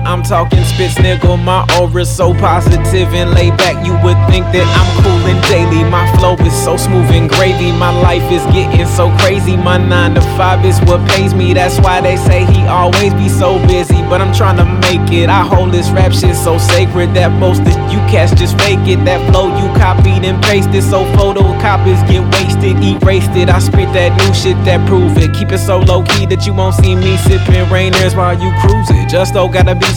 I'm talking spits, nigga. My aura's so positive and laid back, you would think that I'm coolin' daily. My flow is so smooth and gravy. My life is getting so crazy. My 9 to 5 is what pays me. That's why they say he always be so busy, but I'm trying to make it. I hold this rap shit so sacred that most of you cats just fake it. That flow you copied and pasted, so photocopies get wasted, erased it. I spit that new shit that prove it. Keep it so low key that you won't see me sipping Rainiers while you cruise it. Just though gotta be